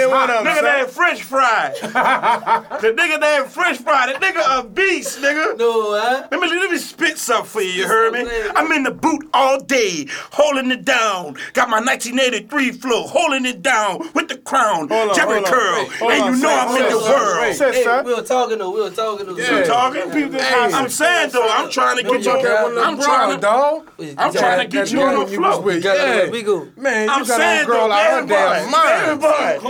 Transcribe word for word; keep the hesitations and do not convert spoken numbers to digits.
one of them. Nigga named French Fry. The nigga named French Fry. The nigga a beast, nigga. No, huh? Let me, let me spit something for you, you heard me? I'm in the boot all day, holding it down. Got my nineteen eighty-three flow, holding it down with the crown, Jerry Curl. Wait, and you know I'm in the world. Wait, Hey, sir. we were talking though. We were talking though. You talking? Hey, I'm saying though, I'm trying to get you. I'm Bro, trying to. dog. I'm trying to get you on the flow. We got Yeah. we go. Man, I'm you got saying a girl though, out her everybody, damn mind. everybody.